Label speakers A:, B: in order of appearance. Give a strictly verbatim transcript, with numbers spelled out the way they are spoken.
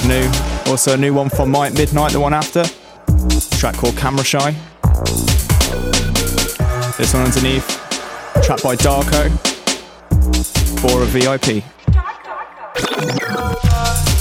A: new. Also a new one from Mike Midnight, the one after. A track called Camera Shy. This one underneath, track by Darko. For a V I P.